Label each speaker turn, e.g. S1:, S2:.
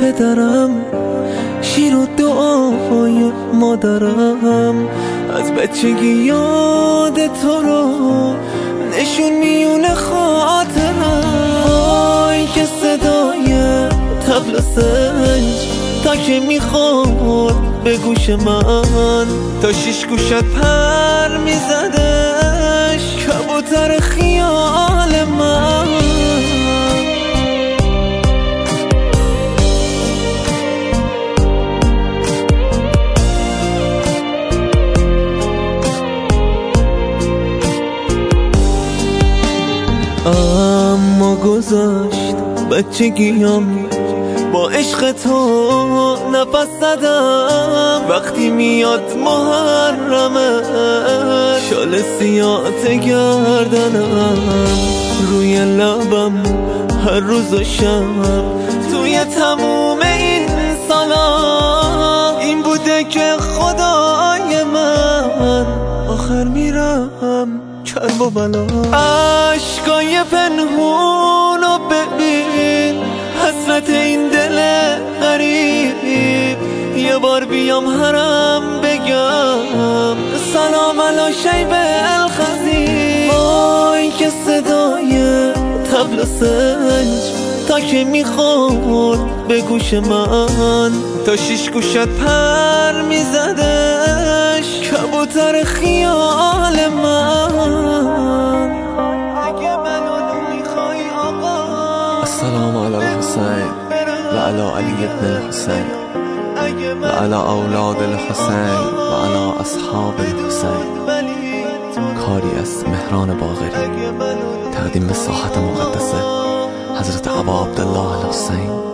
S1: پدرم، شیر و دعای مادرم. از بچگی یاد تو رو نشون میونه خاطرم. وای که صدای طبل و سنج تا که میخورد به گوش من، تا 6 گوشت پر میزدش کبوتر خیال من. اما گذاشت بچگیم، با عشق تو نفس زدم. وقتی میاد محرمه شال سیاه گردنم، روی لبم هر روز و شب توی تموم این سالا این بوده که خدای من آخر میرم کرب و بلا. عشقای پنهونو ببین، حسرت این دل غریب. یه بار بیام حرم بگم سلام علی شیب الخزیب. وای که صدای طبل و سنج تا که میخورد به گوش من، تا 6 گوشت پر میزدش کبوتر خیال من. اگه منو میخوای آقا،
S2: السلام علی الحسین و علی علی ابن الحسین و علی اولاد الحسین و علی اصحاب الحسین. کاری از مهران باقری، تقدیم به ساحت مقدسه حضرت ابا عبدالله الحسین.